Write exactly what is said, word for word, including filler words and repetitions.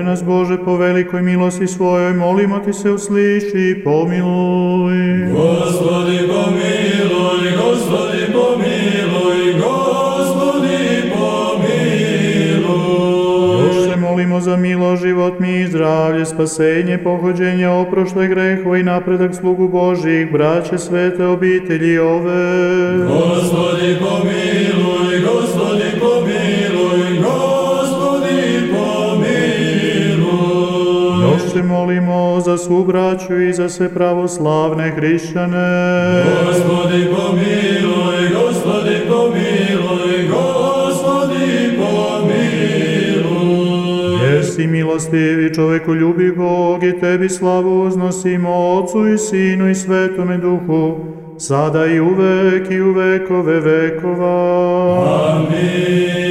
nas Bože po velikoj milosti svojoj, molimo ti se usliši i pomiluj. Gospodi pomiluj, Gospodi pomiluj, Gospodi pomiluj. Još se molimo za milo, život mi i zdravlje, spasenje, pohođenje, oproštaj grehova i napredak slugu Božih, braće svete obitelji ove. Gospodi pomiluj, Gospodi pomiluj, Gospodi pomiluj. Još se molimo za svu braću i za sve pravoslavne hrišćane. Gospodi pomiluj, Gospodi pomiluj, Gospodi pomiluj. Jer si milostivi, čovekoljubi Bog, i tebi slavu uznosimo, Otcu i Sinu i Svetome Duhu, sada i uvek i u vekove vekova. Amin.